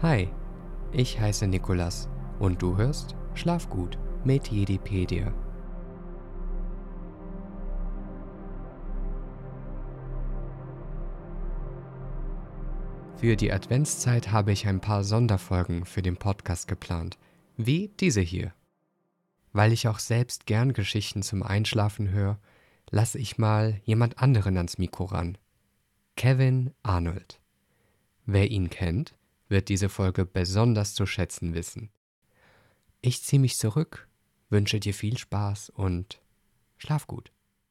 Hi, ich heiße Nikolas und du hörst Schlafgut mit Jedipedia. Für die Adventszeit habe ich ein paar Sonderfolgen für den Podcast geplant, wie diese hier. Weil ich auch selbst gern Geschichten zum Einschlafen höre, lasse ich mal jemand anderen ans Mikro ran. Kevin Arnold. Wer ihn kennt, wird diese Folge besonders zu schätzen wissen. Ich ziehe mich zurück, wünsche dir viel Spaß und schlaf gut.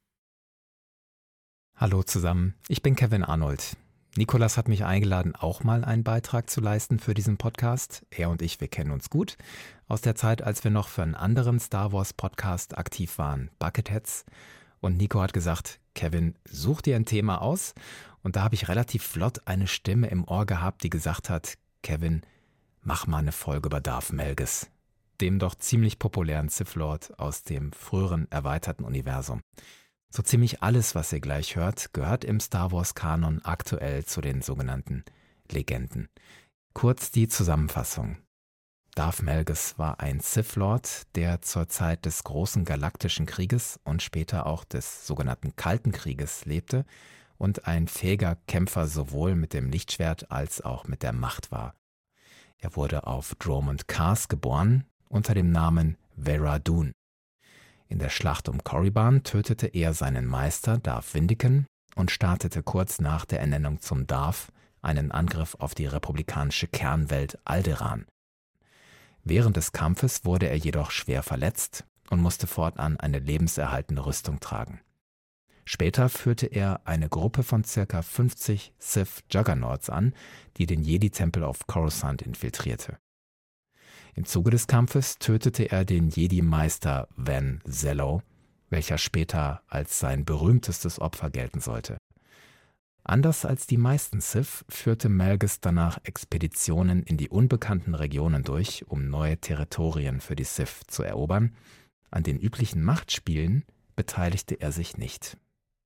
Hallo zusammen, ich bin Kevin Arnold. Nikolas hat mich eingeladen, auch mal einen Beitrag zu leisten für diesen Podcast. Er und ich, wir kennen uns gut aus der Zeit, als wir noch für einen anderen Star Wars Podcast aktiv waren, Bucketheads. Und Nico hat gesagt, Kevin, such dir ein Thema aus. Und da habe ich relativ flott eine Stimme im Ohr gehabt, die gesagt hat, Kevin, mach mal eine Folge über Darth Malgus, dem doch ziemlich populären Sith Lord aus dem früheren erweiterten Universum. So ziemlich alles, was ihr gleich hört, gehört im Star Wars-Kanon aktuell zu den sogenannten Legenden. Kurz die Zusammenfassung. Darth Malgus war ein Sith Lord, der zur Zeit des großen Galaktischen Krieges und später auch des sogenannten Kalten Krieges lebte und ein fähiger Kämpfer sowohl mit dem Lichtschwert als auch mit der Macht war. Er wurde auf Dromund Kaas geboren unter dem Namen Vera Dune. In der Schlacht um Korriban tötete er seinen Meister Darth Vindican und startete kurz nach der Ernennung zum Darth einen Angriff auf die republikanische Kernwelt Alderaan. Während des Kampfes wurde er jedoch schwer verletzt und musste fortan eine lebenserhaltende Rüstung tragen. Später führte er eine Gruppe von ca. 50 Sith-Juggernauts an, die den Jedi-Tempel auf Coruscant infiltrierte. Im Zuge des Kampfes tötete er den Jedi-Meister Van Zello, welcher später als sein berühmtestes Opfer gelten sollte. Anders als die meisten Sith führte Malgus danach Expeditionen in die unbekannten Regionen durch, um neue Territorien für die Sith zu erobern. An den üblichen Machtspielen beteiligte er sich nicht.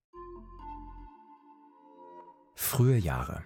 Frühe Jahre.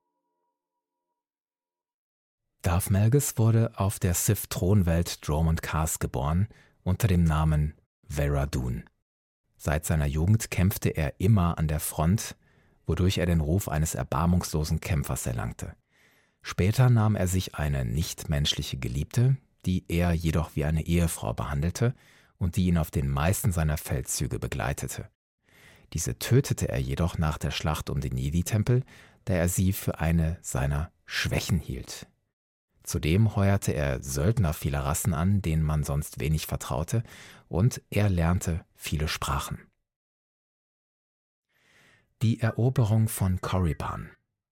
Darth Malgus wurde auf der Sith-Thronwelt Dromund Kaas geboren, unter dem Namen Vera Dune. Seit seiner Jugend kämpfte er immer an der Front, wodurch er den Ruf eines erbarmungslosen Kämpfers erlangte. Später nahm er sich eine nichtmenschliche Geliebte, die er jedoch wie eine Ehefrau behandelte und die ihn auf den meisten seiner Feldzüge begleitete. Diese tötete er jedoch nach der Schlacht um den Jedi-Tempel, da er sie für eine seiner Schwächen hielt. Zudem heuerte er Söldner vieler Rassen an, denen man sonst wenig vertraute, und er lernte viele Sprachen. Die Eroberung von Korriban.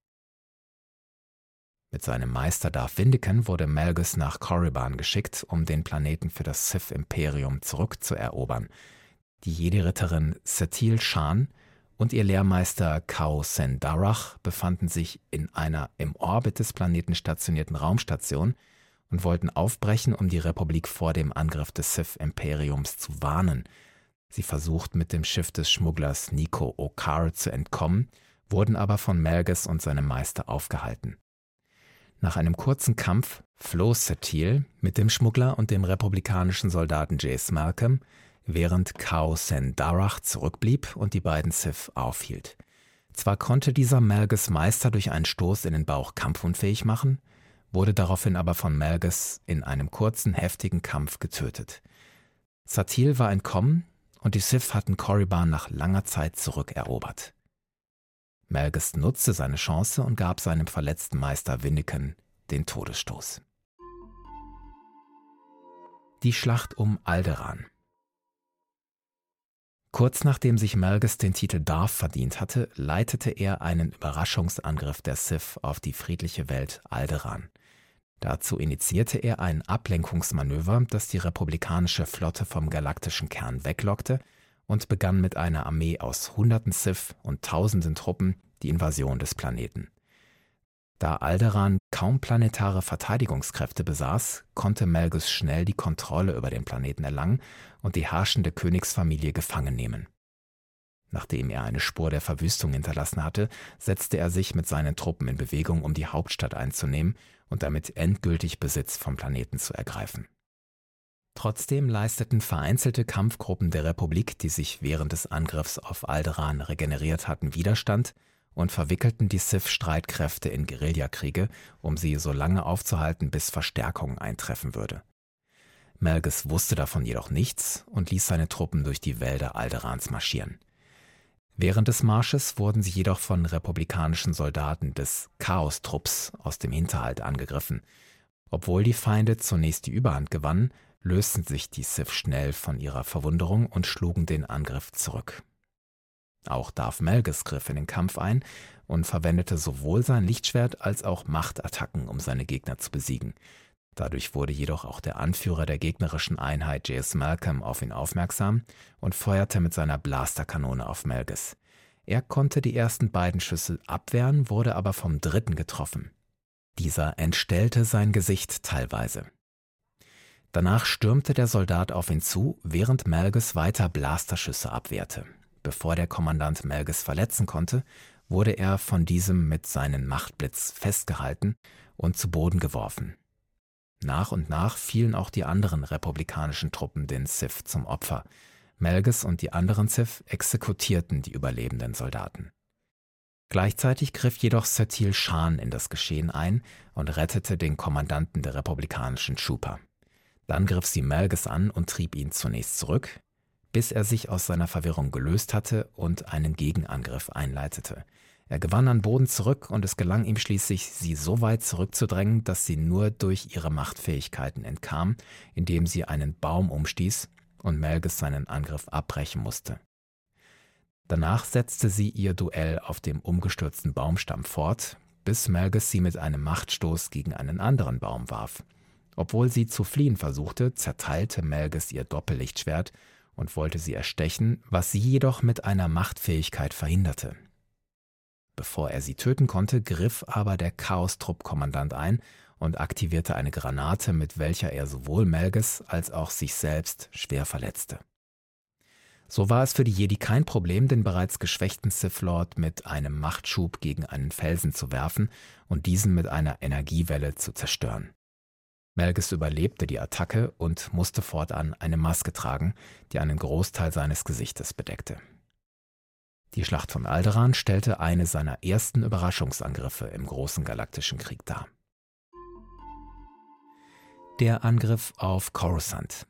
Mit seinem Meister Darth Vindican wurde Malgus nach Korriban geschickt, um den Planeten für das Sith-Imperium zurückzuerobern. Die Jedi-Ritterin Satele Shan und ihr Lehrmeister Kao Sen-Darach befanden sich in einer im Orbit des Planeten stationierten Raumstation und wollten aufbrechen, um die Republik vor dem Angriff des Sith-Imperiums zu warnen. Sie versuchten mit dem Schiff des Schmugglers Nico Okar zu entkommen, wurden aber von Malgus und seinem Meister aufgehalten. Nach einem kurzen Kampf floh Satele mit dem Schmuggler und dem republikanischen Soldaten Jace Malcolm, während Kao Sen-Darach zurückblieb und die beiden Sith aufhielt. Zwar konnte dieser Malgus Meister durch einen Stoß in den Bauch kampfunfähig machen, wurde daraufhin aber von Malgus in einem kurzen, heftigen Kampf getötet. Satele war entkommen und die Sith hatten Korriban nach langer Zeit zurückerobert. Malgus nutzte seine Chance und gab seinem verletzten Meister Vindican den Todesstoß. Die Schlacht um Alderaan. Kurz nachdem sich Malgus den Titel Darth verdient hatte, leitete er einen Überraschungsangriff der Sith auf die friedliche Welt Alderaan. Dazu initiierte er ein Ablenkungsmanöver, das die republikanische Flotte vom galaktischen Kern weglockte und begann mit einer Armee aus Hunderten Sith und Tausenden Truppen die Invasion des Planeten. Da Alderaan kaum planetare Verteidigungskräfte besaß, konnte Malgus schnell die Kontrolle über den Planeten erlangen und die herrschende Königsfamilie gefangen nehmen. Nachdem er eine Spur der Verwüstung hinterlassen hatte, setzte er sich mit seinen Truppen in Bewegung, um die Hauptstadt einzunehmen und damit endgültig Besitz vom Planeten zu ergreifen. Trotzdem leisteten vereinzelte Kampfgruppen der Republik, die sich während des Angriffs auf Alderaan regeneriert hatten, Widerstand und verwickelten die Sith-Streitkräfte in Guerillakriege, um sie so lange aufzuhalten, bis Verstärkung eintreffen würde. Malgus wusste davon jedoch nichts und ließ seine Truppen durch die Wälder Alderaans marschieren. Während des Marsches wurden sie jedoch von republikanischen Soldaten des Chaos-Trupps aus dem Hinterhalt angegriffen. Obwohl die Feinde zunächst die Überhand gewannen, lösten sich die Sith schnell von ihrer Verwunderung und schlugen den Angriff zurück. Auch Darth Malgus griff in den Kampf ein und verwendete sowohl sein Lichtschwert als auch Machtattacken, um seine Gegner zu besiegen. Dadurch wurde jedoch auch der Anführer der gegnerischen Einheit, J.S. Malcolm, auf ihn aufmerksam und feuerte mit seiner Blasterkanone auf Malgus. Er konnte die ersten beiden Schüsse abwehren, wurde aber vom dritten getroffen. Dieser entstellte sein Gesicht teilweise. Danach stürmte der Soldat auf ihn zu, während Malgus weiter Blasterschüsse abwehrte. Bevor der Kommandant Malgus verletzen konnte, wurde er von diesem mit seinem Machtblitz festgehalten und zu Boden geworfen. Nach und nach fielen auch die anderen republikanischen Truppen den Sith zum Opfer. Malgus und die anderen Sith exekutierten die überlebenden Soldaten. Gleichzeitig griff jedoch Satele Shan in das Geschehen ein und rettete den Kommandanten der republikanischen Trooper. Dann griff sie Malgus an und trieb ihn zunächst zurück, bis er sich aus seiner Verwirrung gelöst hatte und einen Gegenangriff einleitete. Er gewann an Boden zurück und es gelang ihm schließlich, sie so weit zurückzudrängen, dass sie nur durch ihre Machtfähigkeiten entkam, indem sie einen Baum umstieß und Malgus seinen Angriff abbrechen musste. Danach setzte sie ihr Duell auf dem umgestürzten Baumstamm fort, bis Malgus sie mit einem Machtstoß gegen einen anderen Baum warf. Obwohl sie zu fliehen versuchte, zerteilte Malgus ihr Doppellichtschwert und wollte sie erstechen, was sie jedoch mit einer Machtfähigkeit verhinderte. Bevor er sie töten konnte, griff aber der Chaos-Trupp-Kommandant ein und aktivierte eine Granate, mit welcher er sowohl Malgus als auch sich selbst schwer verletzte. So war es für die Jedi kein Problem, den bereits geschwächten Sith-Lord mit einem Machtschub gegen einen Felsen zu werfen und diesen mit einer Energiewelle zu zerstören. Malgus überlebte die Attacke und musste fortan eine Maske tragen, die einen Großteil seines Gesichtes bedeckte. Die Schlacht von Alderaan stellte eine seiner ersten Überraschungsangriffe im großen galaktischen Krieg dar. Der Angriff auf Coruscant.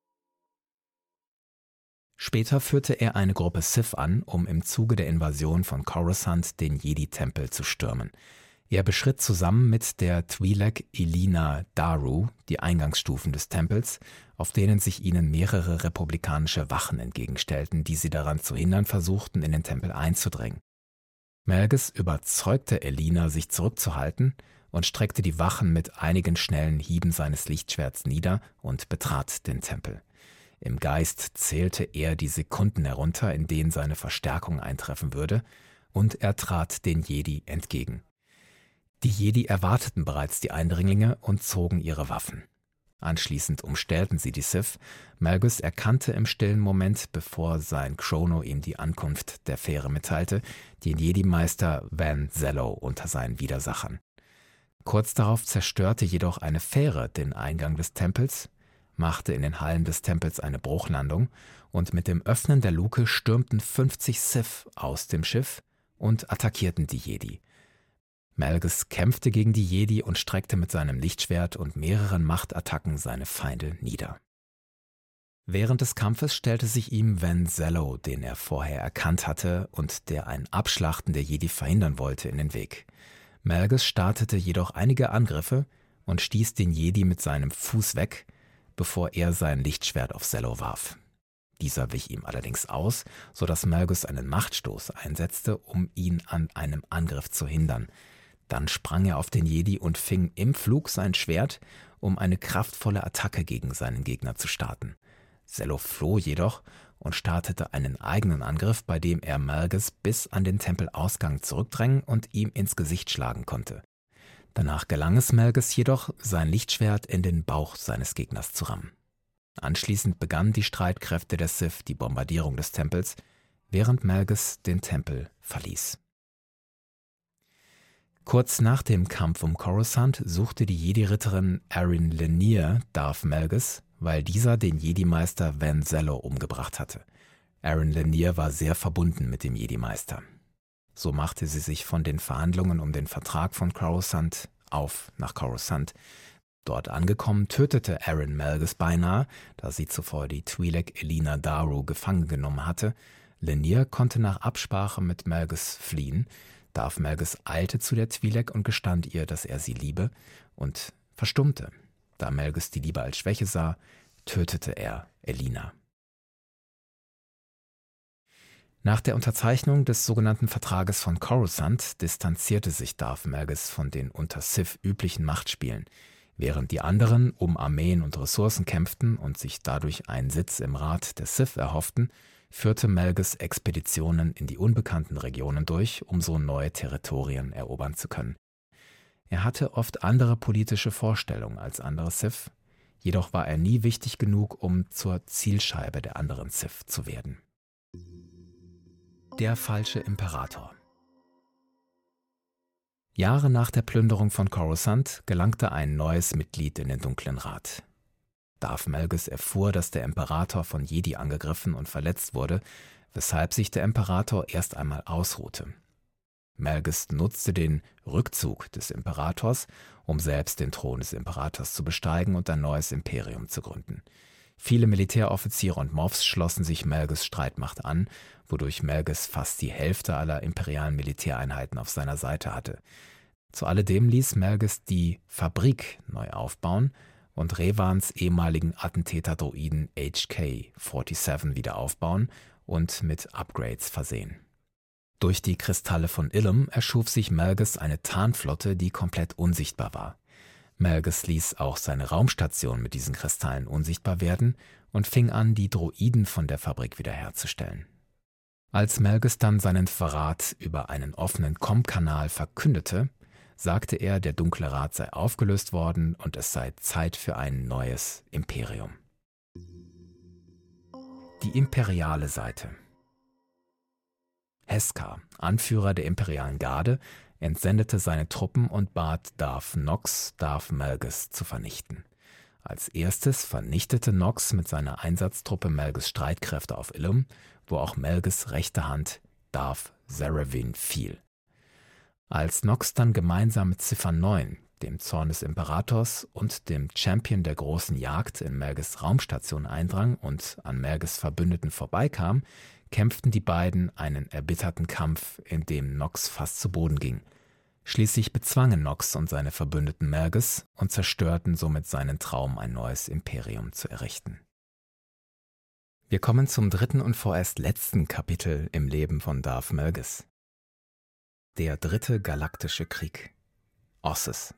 Später führte er eine Gruppe Sith an, um im Zuge der Invasion von Coruscant den Jedi-Tempel zu stürmen. Er beschritt zusammen mit der Twi'lek Elina Daru die Eingangsstufen des Tempels, auf denen sich ihnen mehrere republikanische Wachen entgegenstellten, die sie daran zu hindern versuchten, in den Tempel einzudringen. Malgus überzeugte Elina, sich zurückzuhalten, und streckte die Wachen mit einigen schnellen Hieben seines Lichtschwerts nieder und betrat den Tempel. Im Geist zählte er die Sekunden herunter, in denen seine Verstärkung eintreffen würde, und er trat den Jedi entgegen. Die Jedi erwarteten bereits die Eindringlinge und zogen ihre Waffen. Anschließend umstellten sie die Sith. Malgus erkannte im stillen Moment, bevor sein Chrono ihm die Ankunft der Fähre mitteilte, den Jedi-Meister Van Zello unter seinen Widersachern. Kurz darauf zerstörte jedoch eine Fähre den Eingang des Tempels, machte in den Hallen des Tempels eine Bruchlandung und mit dem Öffnen der Luke stürmten 50 Sith aus dem Schiff und attackierten die Jedi. Malgus kämpfte gegen die Jedi und streckte mit seinem Lichtschwert und mehreren Machtattacken seine Feinde nieder. Während des Kampfes stellte sich ihm Van Zello, den er vorher erkannt hatte und der ein Abschlachten der Jedi verhindern wollte, in den Weg. Malgus startete jedoch einige Angriffe und stieß den Jedi mit seinem Fuß weg, bevor er sein Lichtschwert auf Zello warf. Dieser wich ihm allerdings aus, sodass Malgus einen Machtstoß einsetzte, um ihn an einem Angriff zu hindern. Dann sprang er auf den Jedi und fing im Flug sein Schwert, um eine kraftvolle Attacke gegen seinen Gegner zu starten. Zello floh jedoch und startete einen eigenen Angriff, bei dem er Malgus bis an den Tempelausgang zurückdrängen und ihm ins Gesicht schlagen konnte. Danach gelang es Malgus jedoch, sein Lichtschwert in den Bauch seines Gegners zu rammen. Anschließend begannen die Streitkräfte der Sith die Bombardierung des Tempels, während Malgus den Tempel verließ. Kurz nach dem Kampf um Coruscant suchte die Jedi-Ritterin Erin Lanier Darth Malgus, weil dieser den Jedi-Meister Van Zello umgebracht hatte. Erin Lanier war sehr verbunden mit dem Jedi-Meister. So machte sie sich von den Verhandlungen um den Vertrag von Coruscant auf nach Coruscant. Dort angekommen tötete Erin Malgus beinahe, da sie zuvor die Twi'lek Elina Daru gefangen genommen hatte. Lanier konnte nach Absprache mit Malgus fliehen. Darth Malgus eilte zu der Twi'lek und gestand ihr, dass er sie liebe, und verstummte. Da Malgus die Liebe als Schwäche sah, tötete er Elina. Nach der Unterzeichnung des sogenannten Vertrages von Coruscant distanzierte sich Darth Malgus von den unter Sith üblichen Machtspielen. Während die anderen um Armeen und Ressourcen kämpften und sich dadurch einen Sitz im Rat der Sith erhofften, führte Malgus Expeditionen in die unbekannten Regionen durch, um so neue Territorien erobern zu können. Er hatte oft andere politische Vorstellungen als andere Sith, jedoch war er nie wichtig genug, um zur Zielscheibe der anderen Sith zu werden. Der falsche Imperator. Jahre nach der Plünderung von Coruscant gelangte ein neues Mitglied in den Dunklen Rat. Darth Malgus erfuhr, dass der Imperator von Jedi angegriffen und verletzt wurde, weshalb sich der Imperator erst einmal ausruhte. Malgus nutzte den Rückzug des Imperators, um selbst den Thron des Imperators zu besteigen und ein neues Imperium zu gründen. Viele Militäroffiziere und Moffs schlossen sich Malgus' Streitmacht an, wodurch Malgus fast die Hälfte aller imperialen Militäreinheiten auf seiner Seite hatte. Zu alledem ließ Malgus die Fabrik neu aufbauen und Revans ehemaligen Attentäter-Droiden HK-47 wieder aufbauen und mit Upgrades versehen. Durch die Kristalle von Ilum erschuf sich Malgus eine Tarnflotte, die komplett unsichtbar war. Malgus ließ auch seine Raumstation mit diesen Kristallen unsichtbar werden und fing an, die Droiden von der Fabrik wiederherzustellen. Als Malgus dann seinen Verrat über einen offenen Com-Kanal verkündete, sagte er, der Dunkle Rat sei aufgelöst worden und es sei Zeit für ein neues Imperium. Die imperiale Seite. Heskar, Anführer der imperialen Garde, entsendete seine Truppen und bat Darth Nox, Darth Malgus zu vernichten. Als erstes vernichtete Nox mit seiner Einsatztruppe Malgus' Streitkräfte auf Ilum, wo auch Malgus' rechte Hand Darth Zaravin fiel. Als Nox dann gemeinsam mit Ziffer 9, dem Zorn des Imperators und dem Champion der großen Jagd in Malgus' Raumstation eindrang und an Malgus' Verbündeten vorbeikam, kämpften die beiden einen erbitterten Kampf, in dem Nox fast zu Boden ging. Schließlich bezwangen Nox und seine Verbündeten Malgus und zerstörten somit seinen Traum, ein neues Imperium zu errichten. Wir kommen zum dritten und vorerst letzten Kapitel im Leben von Darth Malgus. Der dritte galaktische Krieg. Ossus.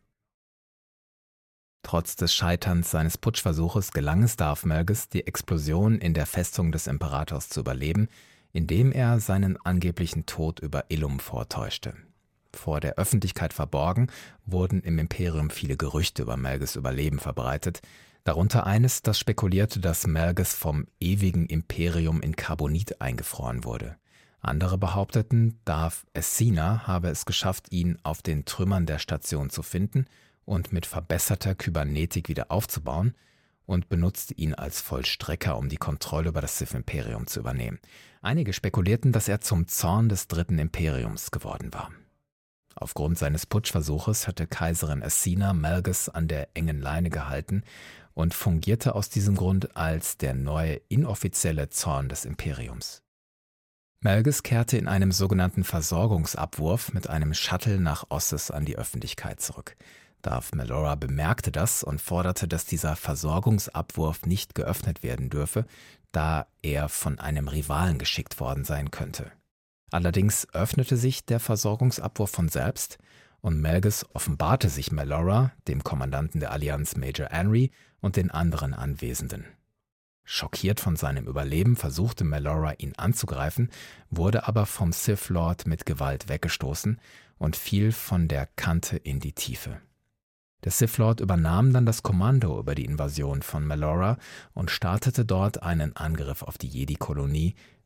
Trotz des Scheiterns seines Putschversuches gelang es Darth Malgus, die Explosion in der Festung des Imperators zu überleben, indem er seinen angeblichen Tod über Ilum vortäuschte. Vor der Öffentlichkeit verborgen, wurden im Imperium viele Gerüchte über Malgus' Überleben verbreitet, darunter eines, das spekulierte, dass Malgus vom ewigen Imperium in Carbonit eingefroren wurde. Andere behaupteten, Darth Essina habe es geschafft, ihn auf den Trümmern der Station zu finden und mit verbesserter Kybernetik wieder aufzubauen und benutzte ihn als Vollstrecker, um die Kontrolle über das Sith-Imperium zu übernehmen. Einige spekulierten, dass er zum Zorn des Dritten Imperiums geworden war. Aufgrund seines Putschversuches hatte Kaiserin Essina Malgus an der engen Leine gehalten und fungierte aus diesem Grund als der neue inoffizielle Zorn des Imperiums. Malgus kehrte in einem sogenannten Versorgungsabwurf mit einem Shuttle nach Ossus an die Öffentlichkeit zurück. Darth Melora bemerkte das und forderte, dass dieser Versorgungsabwurf nicht geöffnet werden dürfe, da er von einem Rivalen geschickt worden sein könnte. Allerdings öffnete sich der Versorgungsabwurf von selbst und Malgus offenbarte sich Melora, dem Kommandanten der Allianz Major Anry und den anderen Anwesenden. Schockiert von seinem Überleben versuchte Melora, ihn anzugreifen, wurde aber vom Sith Lord mit Gewalt weggestoßen und fiel von der Kante in die Tiefe. Der Sith Lord übernahm dann das Kommando über die Invasion von Melora und startete dort einen Angriff auf die Jedi-Kolonie,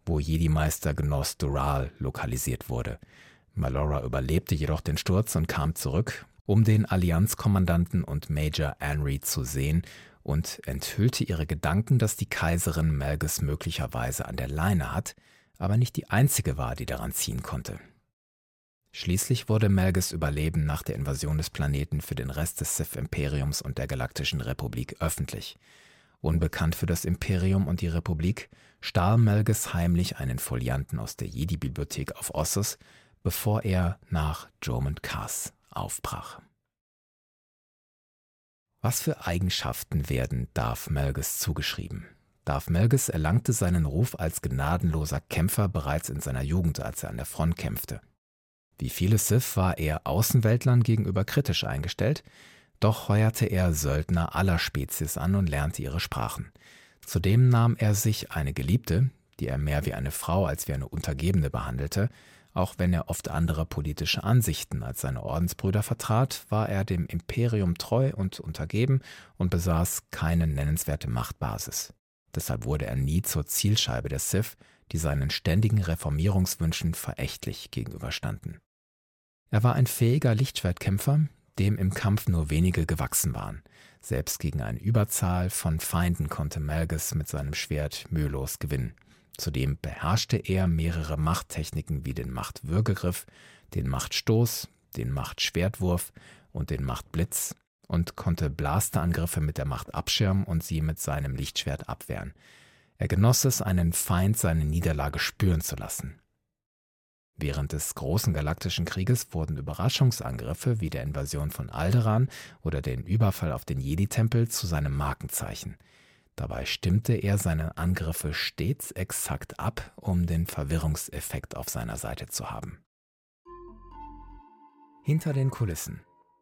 wo Jedi-Meister Gnos Dural lokalisiert wurde. Malora überlebte jedoch den Sturz und kam zurück, um den Allianzkommandanten und Major Anri zu sehen, und enthüllte ihre Gedanken, dass die Kaiserin Malgus möglicherweise an der Leine hat, aber nicht die einzige war, die daran ziehen konnte. Schließlich wurde Malgus' Überleben nach der Invasion des Planeten für den Rest des Sith-Imperiums und der Galaktischen Republik öffentlich. Unbekannt für das Imperium und die Republik, stahl Malgus heimlich einen Folianten aus der Jedi-Bibliothek auf Ossus, bevor er nach Dromund Kaas aufbrach. Was für Eigenschaften werden Darth Malgus zugeschrieben? Darth Malgus erlangte seinen Ruf als gnadenloser Kämpfer bereits in seiner Jugend, als er an der Front kämpfte. Wie viele Sith war er Außenweltlern gegenüber kritisch eingestellt, doch heuerte er Söldner aller Spezies an und lernte ihre Sprachen. Zudem nahm er sich eine Geliebte, die er mehr wie eine Frau als wie eine Untergebene behandelte. Auch wenn er oft andere politische Ansichten als seine Ordensbrüder vertrat, war er dem Imperium treu und untergeben und besaß keine nennenswerte Machtbasis. Deshalb wurde er nie zur Zielscheibe der Sith, die seinen ständigen Reformierungswünschen verächtlich gegenüberstanden. Er war ein fähiger Lichtschwertkämpfer, dem im Kampf nur wenige gewachsen waren. Selbst gegen eine Überzahl von Feinden konnte Malgus mit seinem Schwert mühelos gewinnen. Zudem beherrschte er mehrere Machttechniken wie den Machtwürgegriff, den Machtstoß, den Machtschwertwurf und den Machtblitz und konnte Blasterangriffe mit der Macht abschirmen und sie mit seinem Lichtschwert abwehren. Er genoss es, einen Feind seine Niederlage spüren zu lassen. Während des Großen Galaktischen Krieges wurden Überraschungsangriffe wie der Invasion von Alderaan oder den Überfall auf den Jedi-Tempel zu seinem Markenzeichen. Dabei stimmte er seine Angriffe stets exakt ab, um den Verwirrungseffekt auf seiner Seite zu haben. Hinter den Kulissen.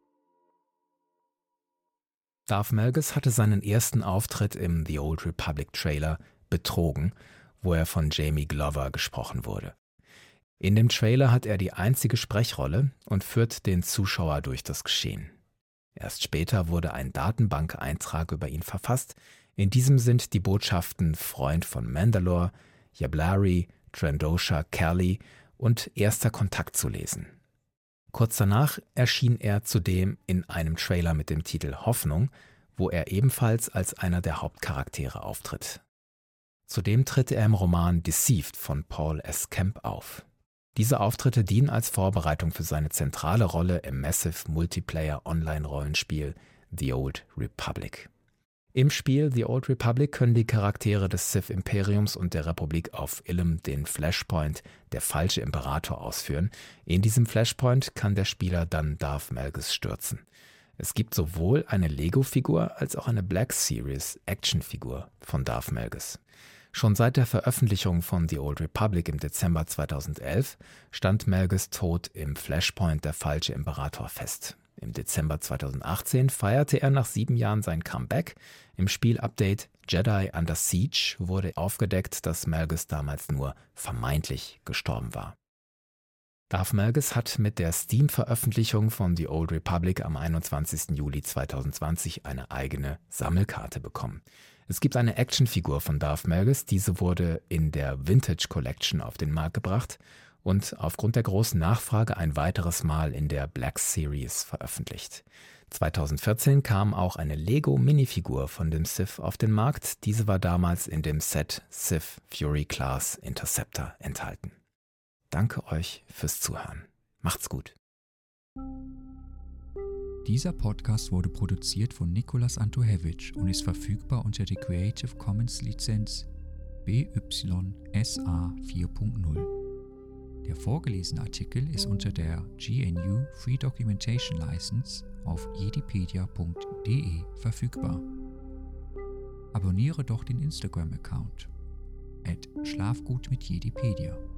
Darth Malgus hatte seinen ersten Auftritt im The Old Republic Trailer Betrogen, wo er von Jamie Glover gesprochen wurde. In dem Trailer hat er die einzige Sprechrolle und führt den Zuschauer durch das Geschehen. Erst später wurde ein Datenbankeintrag über ihn verfasst. In diesem sind die Botschaften Freund von Mandalore, Yblari, Trandosha Kelly und Erster Kontakt zu lesen. Kurz danach erschien er zudem in einem Trailer mit dem Titel Hoffnung, wo er ebenfalls als einer der Hauptcharaktere auftritt. Zudem tritt er im Roman Deceived von Paul S. Kemp auf. Diese Auftritte dienen als Vorbereitung für seine zentrale Rolle im Massive Multiplayer Online-Rollenspiel The Old Republic. Im Spiel The Old Republic können die Charaktere des Sith-Imperiums und der Republik auf Ilum den Flashpoint, der falsche Imperator, ausführen. In diesem Flashpoint kann der Spieler dann Darth Malgus stürzen. Es gibt sowohl eine Lego-Figur als auch eine Black Series Action-Figur von Darth Malgus. Schon seit der Veröffentlichung von The Old Republic im Dezember 2011 stand Malgus Tod im Flashpoint der falsche Imperator fest. Im Dezember 2018 feierte er nach 7 Jahren sein Comeback. Im Spielupdate Jedi Under Siege wurde aufgedeckt, dass Malgus damals nur vermeintlich gestorben war. Darth Malgus hat mit der Steam-Veröffentlichung von The Old Republic am 21. Juli 2020 eine eigene Sammelkarte bekommen. Es gibt eine Actionfigur von Darth Malgus, diese wurde in der Vintage Collection auf den Markt gebracht und aufgrund der großen Nachfrage ein weiteres Mal in der Black Series veröffentlicht. 2014 kam auch eine Lego-Minifigur von dem Sith auf den Markt. Diese war damals in dem Set Sith Fury Class Interceptor enthalten. Danke euch fürs Zuhören. Macht's gut. Dieser Podcast wurde produziert von Nicolas Antohevich und ist verfügbar unter der Creative Commons Lizenz BY-SA 4.0. Der vorgelesene Artikel ist unter der GNU Free Documentation License auf jedipedia.de verfügbar. Abonniere doch den Instagram-Account @schlafgut mit Jedipedia.